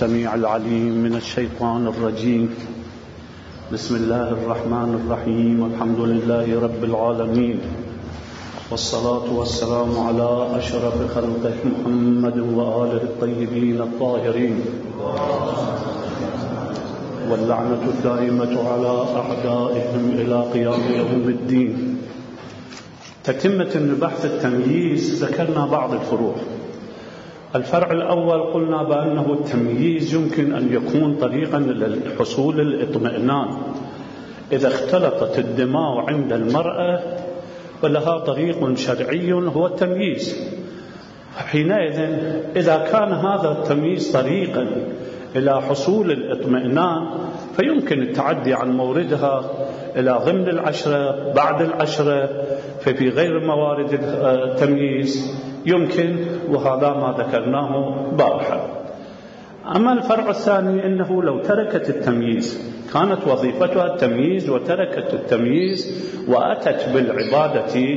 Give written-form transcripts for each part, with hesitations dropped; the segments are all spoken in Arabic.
السميع العليم من الشيطان الرجيم. بسم الله الرحمن الرحيم. الحمد لله رب العالمين، والصلاة والسلام على أشرف خلقه محمد وآله الطيبين الطاهرين، واللعنة الدائمة على أعدائهم إلى قيام يوم الدين. تتمة بحث التمييز ذكرنا بعض الفروع. الفرع الأول قلنا بأنه التمييز يمكن أن يكون طريقا للحصول الاطمئنان. إذا اختلطت الدماء عند المرأة فلها طريق شرعي هو التمييز. حينئذ إذا كان هذا التمييز طريقا إلى حصول الاطمئنان فيمكن التعدي عن موردها إلى ضمن العشرة، بعد العشرة، ففي غير موارد التمييز يمكن، وهذا ما ذكرناه بارحا. أما الفرع الثاني أنه لو تركت التمييز، كانت وظيفتها التمييز وتركت التمييز وأتت بالعبادة،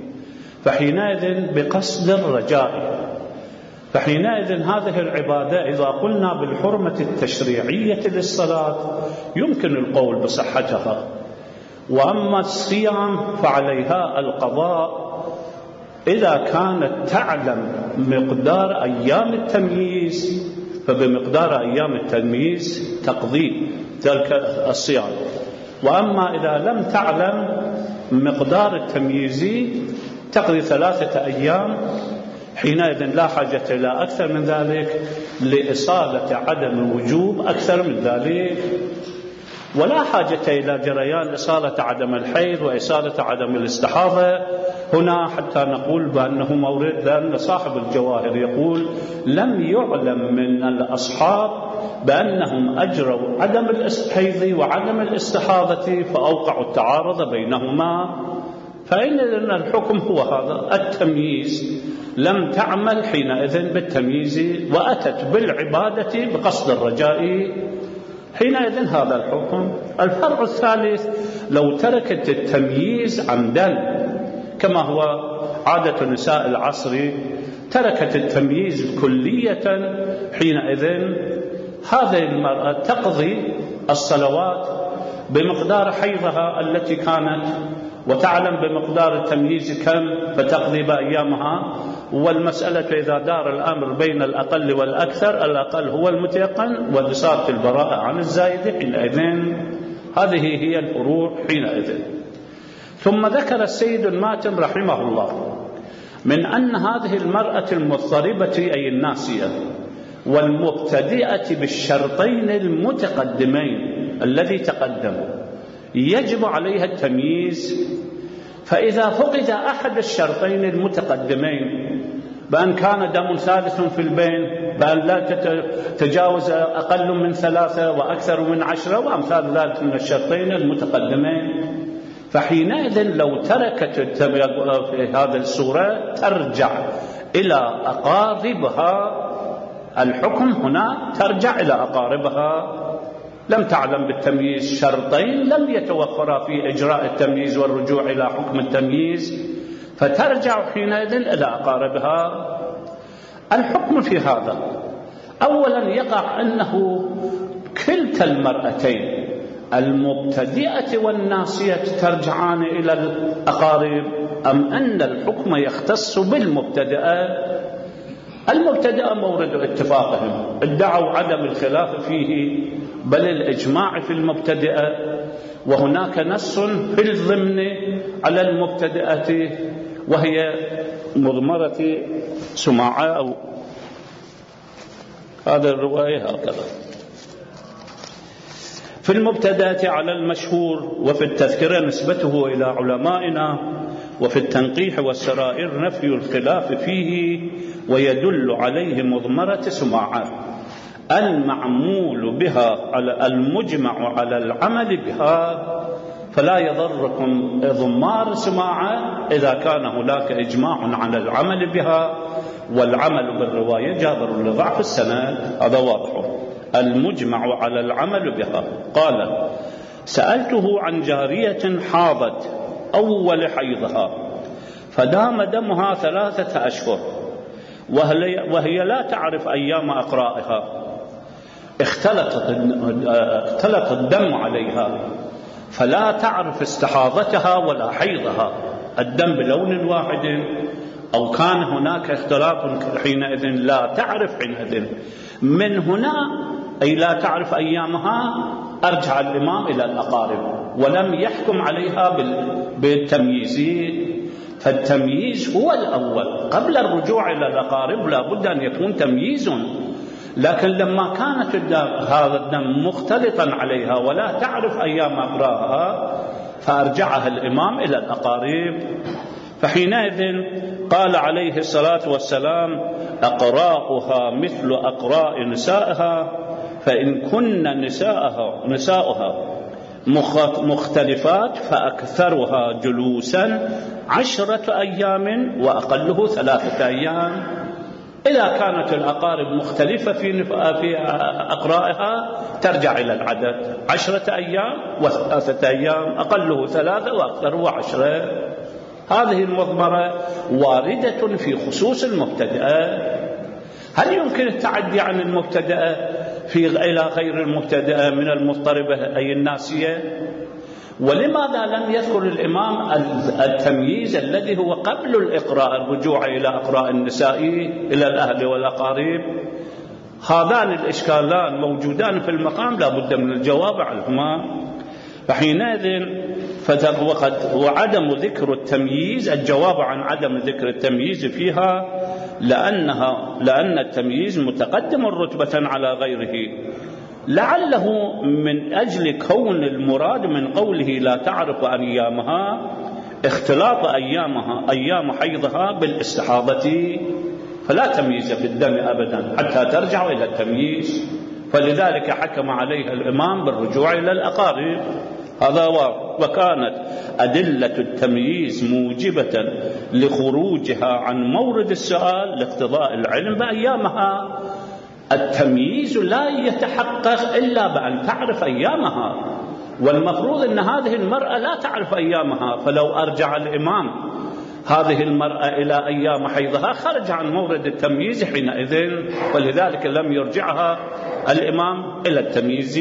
فحينئذ بقصد الرجاء، فحينئذ هذه العبادة إذا قلنا بالحرمة التشريعية للصلاة يمكن القول بصحتها. وأما الصيام فعليها القضاء إذا كانت تعلم مقدار أيام التمييز، فبمقدار أيام التمييز تقضي ذلك الصيام. وأما إذا لم تعلم مقدار التمييز تقضي 3 أيام. حينئذ لا حاجة إلى أكثر من ذلك لإصالة عدم الوجوب أكثر من ذلك، ولا حاجة إلى جريان إصالة عدم الحيض وإصالة عدم الاستحاضة هنا حتى نقول بأنه مورد، لأن صاحب الجواهر يقول لم يعلم من الأصحاب بأنهم أجروا عدم الحيض وعدم الاستحاضة فأوقعوا التعارض بينهما. فإن الحكم هو هذا التمييز، لم تعمل حينئذ بالتمييز وأتت بالعبادة بقصد الرجاء، حينئذ هذا الحكم. الفرع الثالث لو تركت التمييز عمدا كما هو عادة نساء العصر، تركت التمييز كلية، حينئذ هذه المرأة تقضي الصلوات بمقدار حيضها التي كانت، وتعلم بمقدار التمييز كم فتقضي بأيامها. والمسألة إذا دار الأمر بين الأقل والأكثر، الأقل هو المتيقن وصارت البراءة عن الزايد، حينئذ هذه هي الفروع حينئذ. ثم ذكر السيد الماتم رحمه الله من أن هذه المرأة المضطربة أي الناسية والمبتدئة بالشرطين المتقدمين الذي تقدم يجب عليها التمييز. فإذا فقد أحد الشرطين المتقدمين بأن كان دم ثالث في البين، بأن لا تتجاوز أقل من 3 وأكثر من 10 وأمثال ذلك من الشرطين المتقدمين، فحينئذ لو تركت في هذه الصورة ترجع إلى أقاربها. الحكم هنا ترجع إلى أقاربها. لم تعلم بالتمييز شرطين لم يتوفرا في إجراء التمييز والرجوع إلى حكم التمييز، فترجع حينئذ إلى أقاربها. الحكم في هذا أولا يقع أنه كلتا المرأتين المبتدئة والناسية ترجعان إلى الأقارب، أم أن الحكم يختص بالمبتدئة؟ المبتدئة مورد اتفاقهم، ادعوا عدم الخلاف فيه بل الإجماع في المبتدئة، وهناك نص في الضمن على المبتدئة وهي مضمرة سماعة، أو هذا الرواية هكذا. في المبتدئة على المشهور، وفي التذكرة نسبته إلى علمائنا، وفي التنقيح والسرائر نفي الخلاف فيه، ويدل عليه مضمرة سماعة المعمول بها على المجمع على العمل بها، فلا يضركم ضمار سماعة إذا كان هناك إجماع على العمل بها، والعمل بالرواية جابر لضعف السند، هذا واضح. المجمع على العمل بها. قال: سألته عن جارية حاضت أول حيضها فدام دمها 3 أشهر وهي لا تعرف أيام أقرائها، اختلط الدم عليها فلا تعرف استحاضتها ولا حيضها، الدم بلون واحد أو كان هناك اختلاط حينئذ لا تعرف حينئذ. من هنا أي لا تعرف أيامها أرجع الإمام إلى الأقارب ولم يحكم عليها بالتمييز، فالتمييز هو الأول قبل الرجوع إلى الأقارب، لا بد أن يكون تمييز. لكن لما كانت هذا الدم مختلطا عليها ولا تعرف أيام أقراها فأرجعها الإمام إلى الأقارب. فحينئذ قال عليه الصلاة والسلام: أقراؤها مثل أقراء نسائها، فإن كن نساؤها مختلفات فأكثرها جلوسا 10 أيام وأقله 3 أيام. إذا كانت الأقارب مختلفة في أقرائها ترجع إلى العدد 10 أيام و3 أيام، أقله 3 وأكثره 10. هذه المضمرة واردة في خصوص المبتدأة. هل يمكن التعدي عن المبتدأة إلى غير المبتدأة من المضطربة أي الناسية؟ ولماذا لم يذكر الإمام التمييز الذي هو قبل الإقراء، الرجوع إلى أقراء النساء إلى الأهل والأقارب؟ هذان الإشكالان موجودان في المقام لا بد من الجواب عنهما. فحينئذ وعدم ذكر التمييز، الجواب عن عدم ذكر التمييز فيها لأن التمييز متقدم رتبة على غيره، لعله من أجل كون المراد من قوله لا تعرف أيامها اختلاط أيام حيضها بالاستحاضة، فلا تمييز في الدم أبدا حتى ترجع إلى التمييز، فلذلك حكم عليها الإمام بالرجوع إلى الأقارب. هذا وكانت أدلة التمييز موجبة لخروجها عن مورد السؤال لاقتضاء العلم بأيامها. التمييز لا يتحقق إلا بأن تعرف أيامها، والمفروض أن هذه المرأة لا تعرف أيامها، فلو أرجع الإمام هذه المرأة إلى أيام حيضها خرج عن مورد التمييز حينئذ، ولذلك لم يرجعها الإمام إلى التمييز.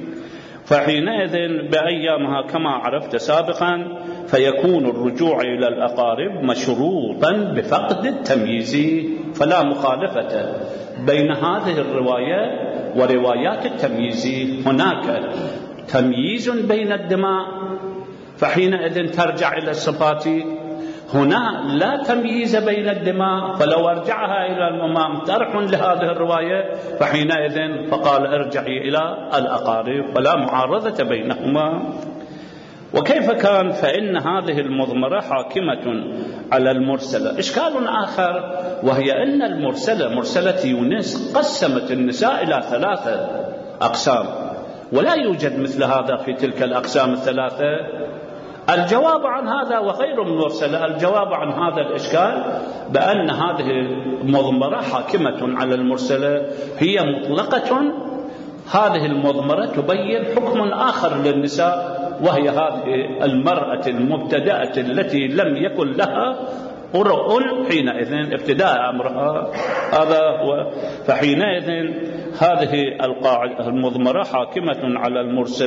فحينئذ بأيامها كما عرفت سابقا فيكون الرجوع إلى الأقارب مشروطا بفقد التمييز، فلا مخالفة بين هذه الرواية وروايات التمييز. هناك تمييز بين الدماء فحينئذ ترجع إلى الصفات، هنا لا تمييز بين الدماء، فلو أرجعها إلى الإمام ترح لهذه الرواية فحينئذ فقال ارجعي إلى الأقارب، فلا معارضة بينهما. وكيف كان؟ فإن هذه المضمرة حاكمة على المرسلة. إشكال آخر وهي أن المرسلة مرسلة يونس قسمت النساء إلى 3 أقسام، ولا يوجد مثل هذا في تلك الأقسام ال3. الجواب عن هذا وغير المرسلة، الجواب عن هذا الإشكال بأن هذه المضمرة حاكمة على المرسلة، هي مطلقة. هذه المضمرة تبين حكم آخر للنساء، وهي هذه المرأة المبتدأة التي لم يكن لها قرء حينئذ ابتداء أمرها. هذا هو. فحينئذ هذه المضمرة حاكمة على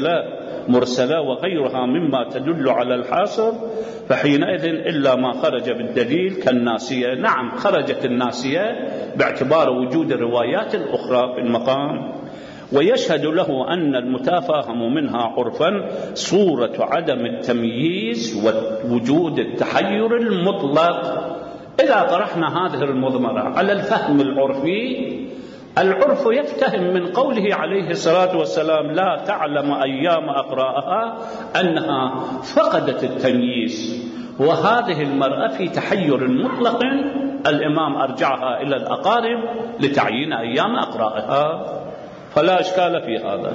مرسلة وغيرها مما تدل على الحاصر، فحينئذ إلا ما خرج بالدليل كالناسية. نعم خرجت الناسية باعتبار وجود الروايات الأخرى في المقام، ويشهد له أن المتفاهم منها عرفا صورة عدم التمييز ووجود التحير المطلق. إذا طرحنا هذه المضمرة على الفهم العرفي، العرف يفتهم من قوله عليه الصلاة والسلام لا تعلم أيام أقراءها أنها فقدت التمييز، وهذه المرأة في تحير مطلق، الإمام أرجعها إلى الأقارب لتعيين أيام أقراءها، فلا إشكال في هذا.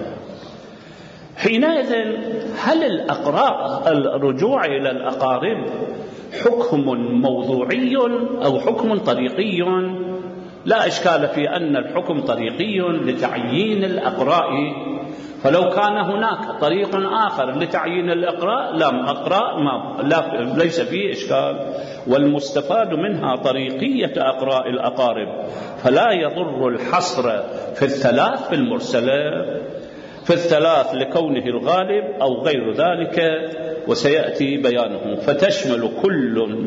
حينئذ هل الرجوع إلى الأقارب حكم موضوعي أو حكم طريقي؟ لا إشكال في أن الحكم طريقي لتعيين الأقراء، فلو كان هناك طريق آخر لتعيين الأقراء ليس فيه إشكال. والمستفاد منها طريقية أقراء الأقارب، فلا يضر الحصر في الثلاث في المرسلة، في الثلاث لكونه الغالب أو غير ذلك، وسيأتي بيانه. فتشمل كل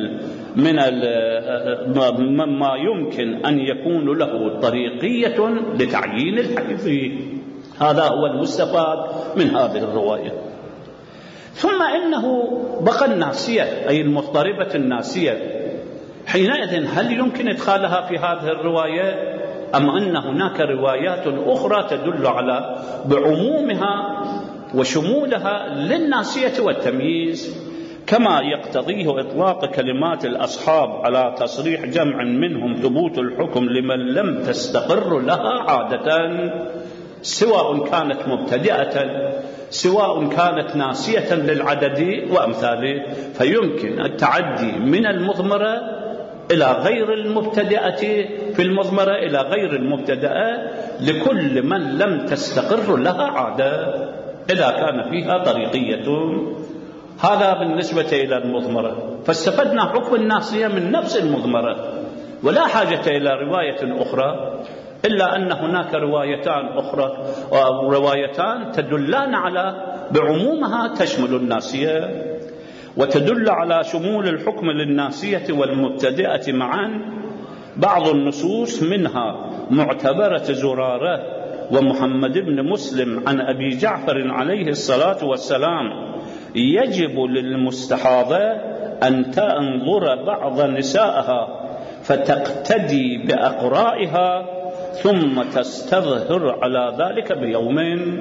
من ما يمكن أن يكون له طريقية لتعيين الحي فيه. هذا هو المستفاد من هذه الرواية. ثم إنه بقى الناسية، أي المضطربة الناسية، حينئذ هل يمكن إدخالها في هذه الرواية، أم أن هناك روايات أخرى تدل على بعمومها وشمولها للناسية والتمييز، كما يقتضيه إطلاق كلمات الأصحاب على تصريح جمع منهم ثبوت الحكم لمن لم تستقر لها عادة، سواء كانت مبتدئة سواء كانت ناسية للعدد وأمثاله. فيمكن التعدي من المضمرة إلى غير المبتدئة في المضمرة إلى غير المبتدئة لكل من لم تستقر لها عادة إذا كان فيها طريقية. هذا بالنسبة إلى المضمرة، فاستفدنا حكم الناسية من نفس المضمرة، ولا حاجة إلى رواية أخرى، إلا أن هناك روايتان أخرى وروايتان تدلان على بعمومها تشمل الناسية، وتدل على شمول الحكم للناسية والمبتدئة معا. بعض النصوص منها معتبرة زرارة ومحمد بن مسلم عن أبي جعفر عليه الصلاة والسلام: يجب للمستحاضة أن تنظر بعض نسائها فتقتدي بأقرائها ثم تستظهر على ذلك بيوم.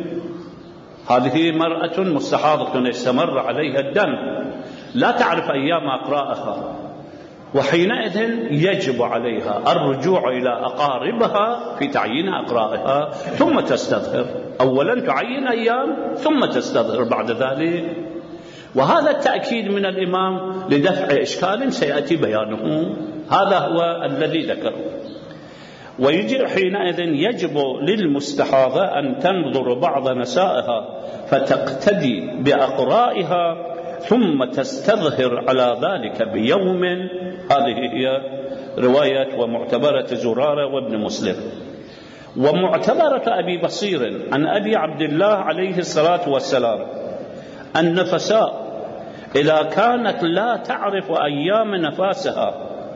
هذه مرأة مستحاضة استمر عليها الدم، لا تعرف أيام أقرائها، وحينئذ يجب عليها الرجوع إلى أقاربها في تعيين أقرائها ثم تستظهر. أولا تعين أيام ثم تستظهر بعد ذلك. وهذا التأكيد من الإمام لدفع إشكال سيأتي بيانه، هذا هو الذي ذكره. ويجي حينئذ يجب للمستحاضة أن تنظر بعض نسائها فتقتدي بأقرائها ثم تستظهر على ذلك بيوم. هذه هي رواية ومعتبرة زرارة وابن مسلم. ومعتبرة أبي بصير عن أبي عبد الله عليه الصلاة والسلام: النفساء إذا كانت لا تعرف أيام نفاسها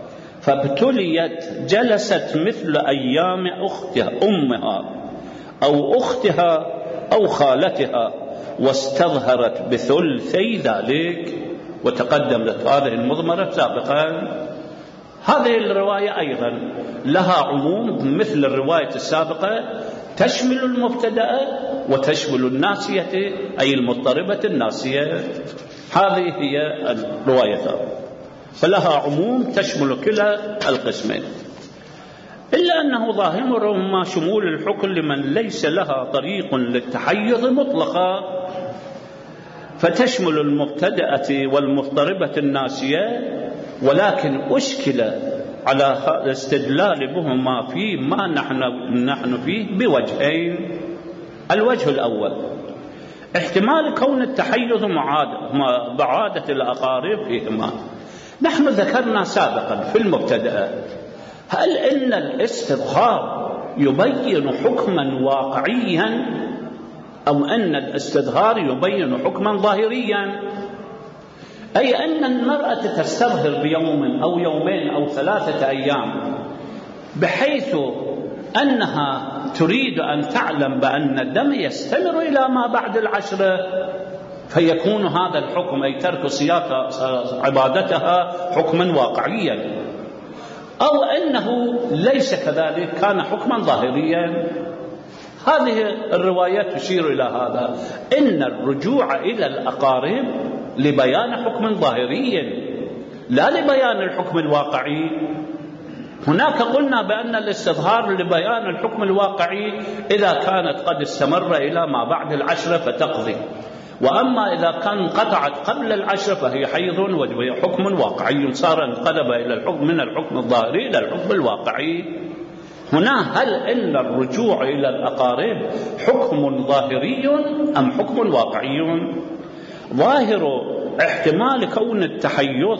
فابتليت جلست مثل أيام أختها أمها أو أختها أو خالتها واستظهرت بثلثي ذلك. وتقدمت هذه المضمرة سابقا. هذه الرواية أيضا لها عموم مثل الرواية السابقة، تشمل المبتدأ وتشمل الناسية أي المضطربة الناسية. هذه هي الروايتان، فلها عموم تشمل كلا القسمين، إلا أنه ظاهرهما شمول الحكم لمن ليس لها طريق للتحيض مطلقا، فتشمل المبتدأة والمضطربة الناسية، ولكن أشكل على الاستدلال بهما في ما نحن فيه بوجهين. الوجه الأول احتمال كون التحيض بعادة الأقارب فيهما. نحن ذكرنا سابقا في المبتدأ هل إن الاستظهار يبين حكما واقعيا أو أن الاستظهار يبين حكما ظاهريا، أي أن المرأة تستظهر بيوم أو يومين أو 3 أيام بحيث أنها تريد أن تعلم بأن الدم يستمر إلى ما بعد 10، فيكون هذا الحكم أي ترك صيام عبادتها حكما واقعيا، أو أنه ليس كذلك كان حكما ظاهريا. هذه الروايات تشير إلى هذا، إن الرجوع إلى الأقارب لبيان حكم ظاهري لا لبيان الحكم الواقعي. هناك قلنا بأن الاستظهار لبيان الحكم الواقعي إذا كانت قد استمر إلى ما بعد 10 فتقضي، وأما إذا كان قطعت قبل 10 فهي حيض وهي حكم واقعي، صار انقلب إلى الحكم من الحكم الظاهري إلى الحكم الواقعي. هنا هل إن الرجوع إلى الأقارب حكم ظاهري أم حكم واقعي؟ ظاهر احتمال كون التحيض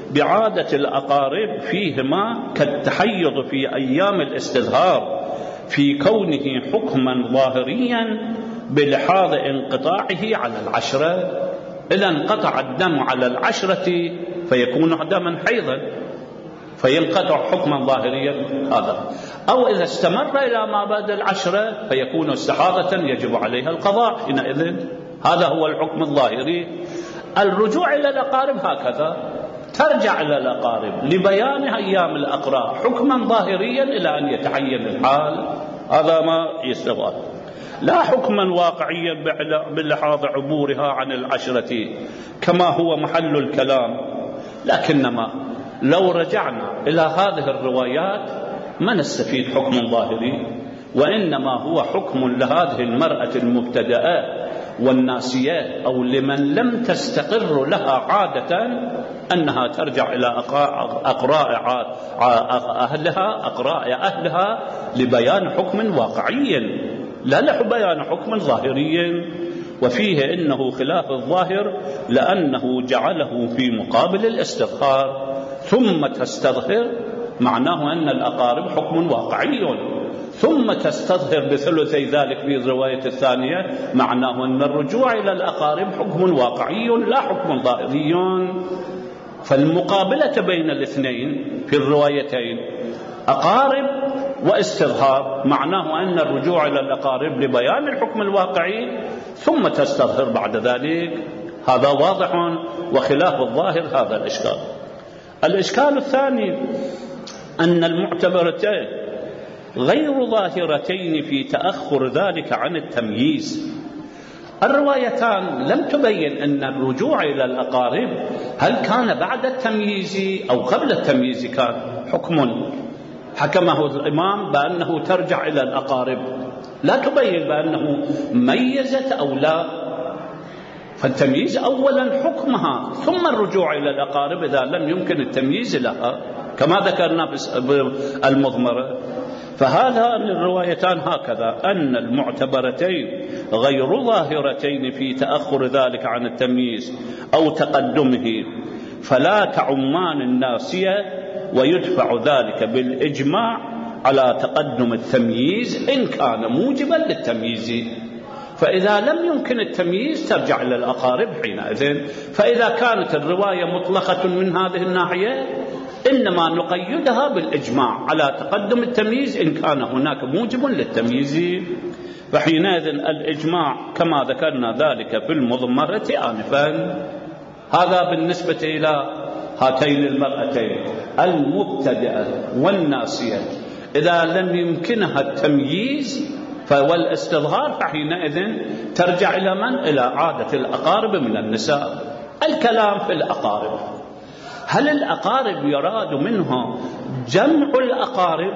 بعادة الأقارب فيهما كالتحيض في أيام الاستظهار في كونه حكما ظاهريا بلحاظ انقطاعه على العشرة. إذا انقطع الدم على العشرة فيكون دما حيضا فينقطع حكما ظاهريا هذا، أو إذا استمر إلى ما بعد العشرة فيكون استحاضة يجب عليها القضاء حينئذ. هذا هو الحكم الظاهري. الرجوع إلى الأقارب هكذا، ترجع إلى الأقارب لبيان أيام الأقراء حكما ظاهريا إلى أن يتعين الحال. هذا ما يستوى، لا حكما واقعيا بلحاظ عبورها عن العشرة كما هو محل الكلام. لكنما لو رجعنا إلى هذه الروايات ما نستفيد حكم ظاهري، وإنما هو حكم لهذه المرأة المبتدأة والناسية أو لمن لم تستقر لها عادة أنها ترجع إلى أقراء أهلها لبيان حكم واقعي لا لبيان حكم ظاهري. وفيه إنه خلاف الظاهر لأنه جعله في مقابل الاستظهار ثم تستظهر، معناه أن الأقارب حكم واقعي، ثم تستظهر بثلثي ذلك في الرواية الثانية، معناه أن الرجوع إلى الأقارب حكم واقعي لا حكم ظاهري. فالمقابلة بين الاثنين في الروايتين أقارب واستظهار، معناه أن الرجوع إلى الأقارب لبيان الحكم الواقعي ثم تستظهر بعد ذلك. هذا واضح وخلاف الظاهر هذا الإشكال. الإشكال الثاني أن المعتبرتين غير ظاهرتين في تأخر ذلك عن التمييز. الروايتان لم تبين أن الرجوع إلى الأقارب هل كان بعد التمييز أو قبل التمييز كان حكم حكمه الإمام بأنه ترجع إلى الأقارب، لا تبين بأنه ميزت أو لا. فالتمييز أولا حكمها ثم الرجوع إلى الأقارب إذا لم يمكن التمييز لها كما ذكرنا في المضمرة. فهذا الروايتان هكذا أن المعتبرتين غير ظاهرتين في تأخر ذلك عن التمييز أو تقدمه فلا تعمان الناسية، ويدفع ذلك بالإجماع على تقدم التمييز إن كان موجبا للتمييز. فإذا لم يمكن التمييز ترجع إلى الأقارب حينئذ. فإذا كانت الرواية مطلقة من هذه الناحية إنما نقيدها بالإجماع على تقدم التمييز إن كان هناك موجب للتمييز. فحينئذ الإجماع كما ذكرنا ذلك في المضمرة آنفا. هذا بالنسبة إلى هاتين المرأتين المبتدئة والناسية. إذا لم يمكنها التمييز والاستظهار فحينئذ ترجع إلى من؟ إلى عادة الأقارب من النساء. الكلام في الأقارب، هل الأقارب يراد منها جمع الأقارب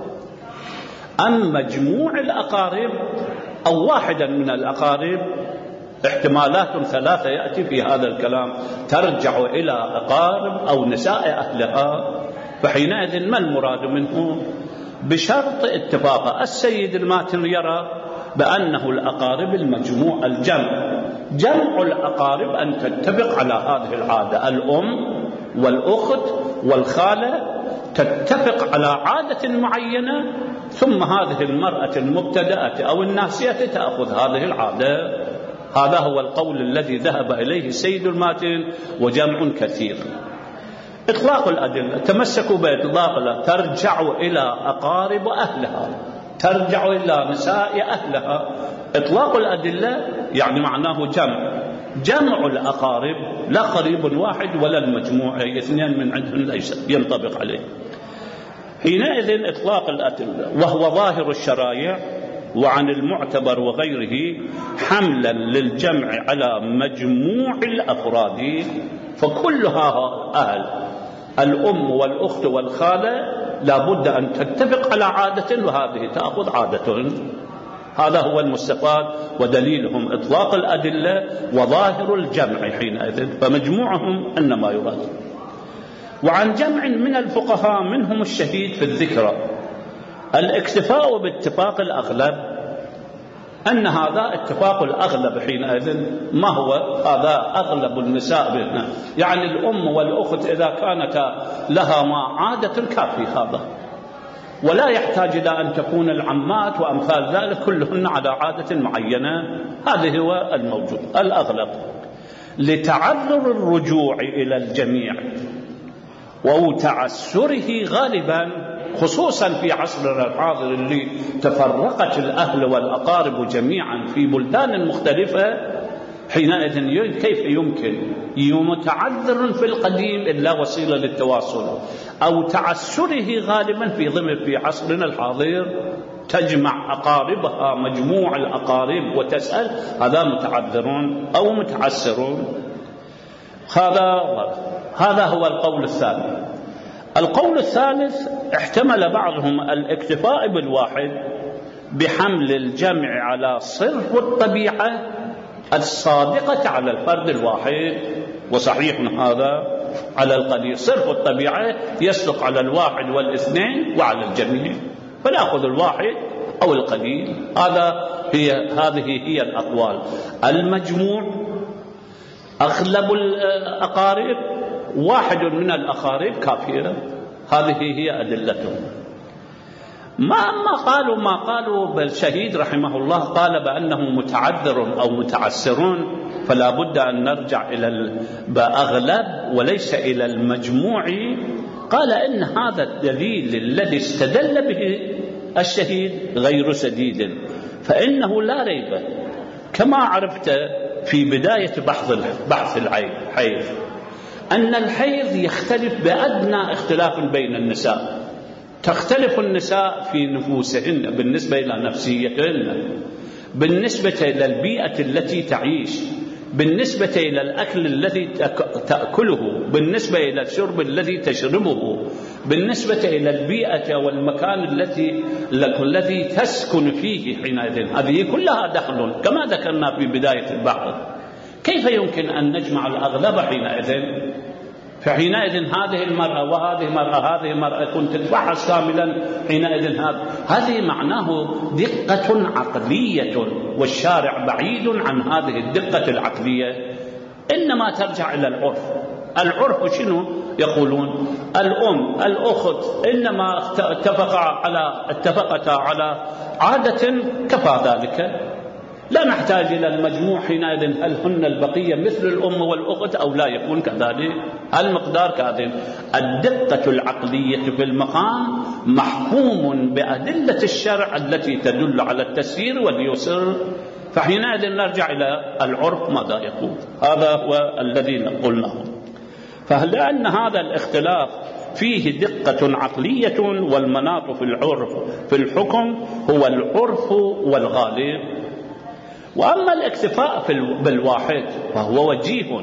أم مجموع الأقارب أو واحدا من الأقارب؟ احتمالات ثلاثة يأتي في هذا الكلام، ترجع إلى أقارب أو نساء أهلها. فحينئذ ما المراد منه؟ بشرط اتفاق السيد الماتن يرى بأنه الأقارب المجموع جمع الأقارب أن تتفق على هذه العادة، الأم والأخت والخالة تتفق على عادة معينة، ثم هذه المرأة المبتدأة أو الناسية تأخذ هذه العادة. هذا هو القول الذي ذهب إليه السيد الماتن وجمع كثير. إطلاق الأدلة، تمسكوا بإطلاق ترجع إلى أقارب أهلها، ترجع إلى نساء أهلها. إطلاق الأدلة يعني معناه جمع الأقارب، لا قريب واحد ولا المجموع اثنين من عندهم ليس ينطبق عليه. حينئذ إطلاق الأدلة وهو ظاهر الشرائع وعن المعتبر وغيره حملا للجمع على مجموع الأفراد. فكلها أهل، الأم والأخت والخالة لابد أن تتفق على عادة وهذه تأخذ عادة. هذا هو المستفاد ودليلهم إطلاق الأدلة وظاهر الجمع حينئذ، فمجموعهم أنما يراد. وعن جمع من الفقهاء منهم الشهيد في الذكرى الاكتفاء باتفاق الأغلب أن هذا اتفاق الأغلب حينئذ. ما هو هذا؟ أغلب النساء بهن، يعني الأم والأخت إذا كانت لها ما عادة كافي هذا، ولا يحتاج إلى أن تكون العمات وأمثال ذلك كلهن على عادة معينة. هذا هو الموجود الأغلب. لتعذر الرجوع إلى الجميع وتعسره غالبا، خصوصا في عصرنا الحاضر اللي تفرقت الأهل والأقارب جميعا في بلدان مختلفة، حينئذ كيف يمكن متعذر في القديم إلا وسيلة للتواصل، أو تعسره غالبا في عصرنا الحاضر تجمع أقاربها مجموع الأقارب وتسأل، هذا متعذرون أو متعسرون. هذا هو القول الثاني. القول الثالث احتمل بعضهم الاكتفاء بالواحد بحمل الجمع على صرف الطبيعة الصادقة على الفرد الواحد، وصحيح هذا على القليل. صرف الطبيعة يصدق على الواحد والاثنين وعلى الجميع، فنأخذ الواحد أو القليل. هذه هي الأقوال. المجموع أغلب الأقارب، واحد من الأقارب كافية، هذه هي أدلتهم. ما قالوا بالشهيد رحمه الله قال بأنه متعذر أو متعسرون، فلا بد أن نرجع إلى بأغلب وليس إلى المجموع. قال إن هذا الدليل الذي استدل به الشهيد غير سديد، فإنه لا ريب كما عرفت في بداية بحث الحيض أن الحيض يختلف بأدنى اختلاف بين النساء. تختلف النساء في نفوسهن بالنسبة إلى نفسيتهن، بالنسبة إلى البيئة التي تعيش، بالنسبة إلى الأكل الذي تأكله، بالنسبة إلى الشرب الذي تشربه، بالنسبة إلى البيئة والمكان الذي تسكن فيه حينئذ. هذه كلها دخل كما ذكرنا في بداية البحث. كيف يمكن أن نجمع الأغلب حينئذ؟ فحينئذ هذه المرأة وهذه مرأة، هذه مرأة كنت تتفحص كاملا حينئذ. هذه معناه دقة عقلية، والشارع بعيد عن هذه الدقة العقلية، إنما ترجع إلى العرف. العرف شنو يقولون؟ الأم الأخت إنما اتفقتا على عادة كفى ذلك، لا نحتاج إلى المجموع حينئذ. هل هن البقية مثل الأم والأخت أو لا يكون كذلك؟ المقدار كذلك. الدقة العقلية في المقام محكوم بأدلة الشرع التي تدل على التسيير واليسر، فحينئذ نرجع إلى العرف ماذا يقول. هذا هو الذي قلناه. فلأن هذا الاختلاف فيه دقة عقلية، والمناط في العرف في الحكم هو العرف والغالب. وأما الاكتفاء بالواحد فهو وجيه.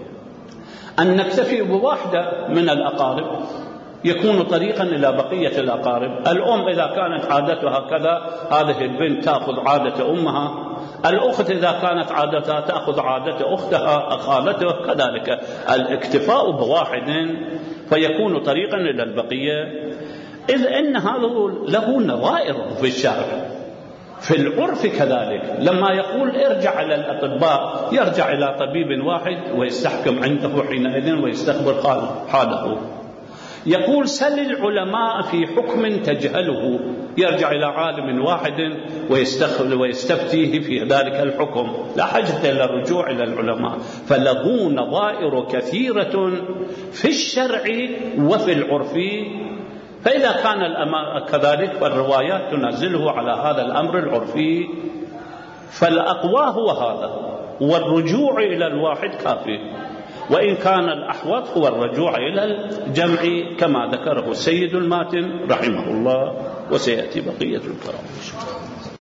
أن نكتفي بواحدة من الأقارب يكون طريقا إلى بقية الأقارب. الأم إذا كانت عادتها كذا، هذه البنت تأخذ عادة أمها. الأخت إذا كانت عادتها تأخذ عادة أختها خالتها، كذلك الاكتفاء بواحد فيكون طريقا إلى البقية. إذ إن هذا له نظائر في الشارع. في العرف كذلك لما يقول ارجع إلى الأطباء، يرجع إلى طبيب واحد ويستحكم عنده حينئذ ويستخبر حاله. يقول سل العلماء في حكم تجهله، يرجع إلى عالم واحد ويستفتيه في ذلك الحكم، لا حاجة إلى الرجوع إلى العلماء. فله نظائر كثيرة في الشرع وفي العرف. فإذا كان الأمر كذلك فالروايات تنزله على هذا الأمر العرفي، فالأقوى هو هذا، والرجوع إلى الواحد كافي. وإن كان الأحوط هو الرجوع إلى الجمع كما ذكره السيد الماتن رحمه الله، وسيأتي بقية الكلام.